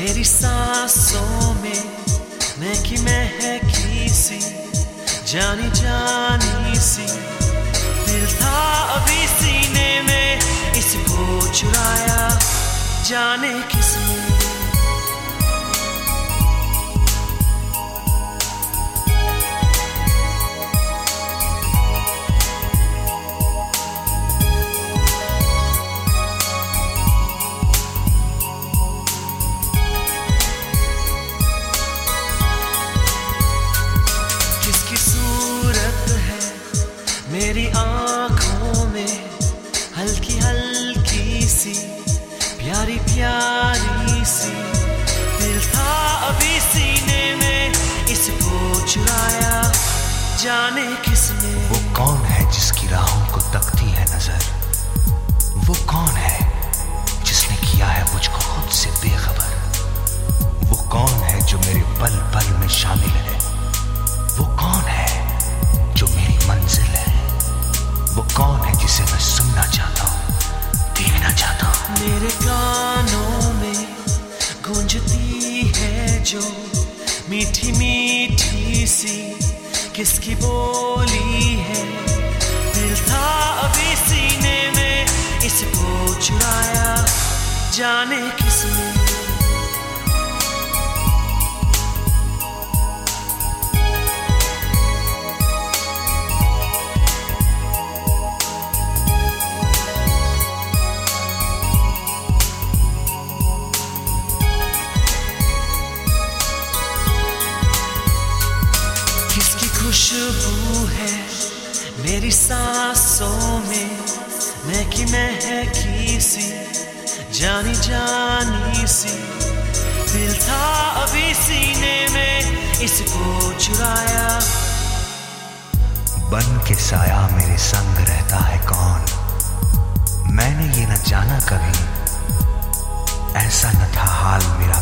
मेरी सांसों में महकी महकी सी जानी जानी सी दिल था अभी सीने में, इसको चुराया जाने किसने। मेरी आँखों में हल्की हल्की सी प्यारी प्यारी सी दिल था अभी सीने में, इसको चुराया जाने किसने। वो कौन है जिसकी राहों को तकती है नजर? वो कौन है जिसने किया है मुझको खुद से बेखबर? वो कौन है जो मेरे पल पल में शामिल है? वो कौन है जो मेरी मंजिल है? वो कौन है जिसे मैं सुनना चाहता हूँ, देखना चाहता हूँ? मेरे कानों में गूंजती है जो मीठी मीठी सी किसकी बोली है, दिल था अभी सीने में, इसको चुराया जाने किसने। खुशबू है मेरी सांसों में महकी महकी सी जानी जानी सी दिल था अभी सीने में, इसको चुराया। बन के साया मेरे संग रहता है कौन? मैंने ये न जाना कभी, ऐसा न था हाल मेरा